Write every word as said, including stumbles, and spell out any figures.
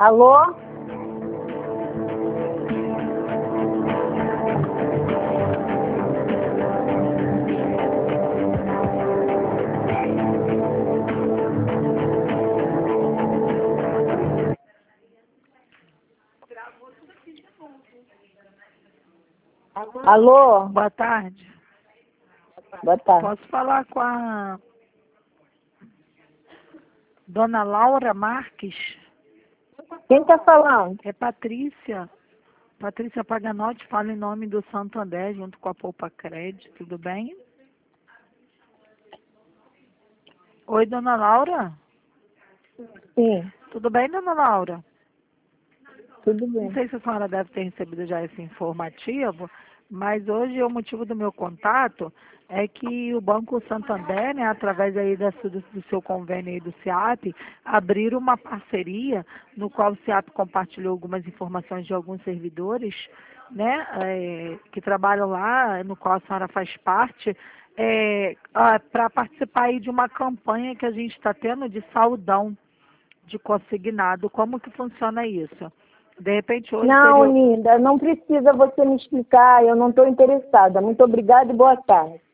Alô? Alô? Boa tarde. Boa tarde. Posso falar com a dona Laura Marques? Quem está falando? É Patrícia. Patrícia Paganotti fala em nome do Santander, junto com a Poupa Crédito, tudo bem? Oi, dona Laura? Sim, Tudo bem, dona Laura? tudo Não bem. sei se a senhora deve ter recebido já esse informativo, mas hoje o motivo do meu contato é que o Banco Santander, né, através aí da, su- do seu convênio aí do SEAP, abriram uma parceria no qual o SEAP compartilhou algumas informações de alguns servidores, né, eh, que trabalham lá, no qual a senhora faz parte, para participar aí de uma campanha que a gente está tendo de saudão de consignado. Como que funciona isso? De repente hoje Não, seria. linda, não precisa você me explicar, eu não estou interessada. Muito obrigada e boa tarde.